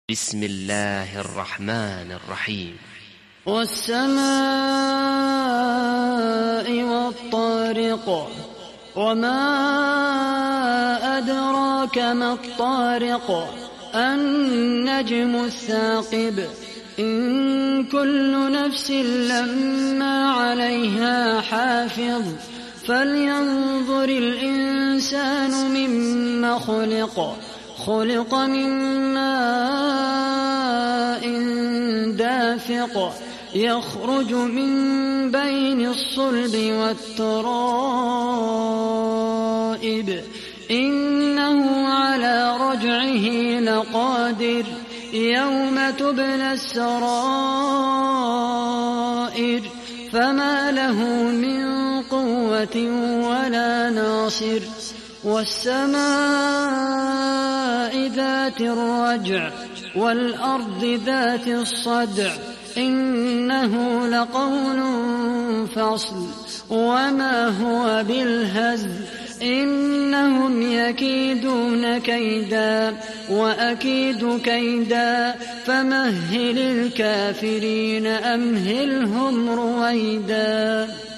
بسم الله الرحمن الرحيم. والسماء والطارق، وما أدراك ما الطارق، النجم الثاقب. إن كل نفس لما عليها حافظ، فلينظر الإنسان مما خلق. خلق من ماء دافق، يخرج من بين الصلب والترائب، إنه على رجعه لقادر. يوم تبلى السرائر، فما له من قوة ولا ناصر. والسماء ذات الرجع، والأرض ذات الصدع، إنه لقول فصل، وما هو بالهزل. إنهم يكيدون كيدا، وأكيد كيدا، فمهل الكافرين أمهلهم رويدا.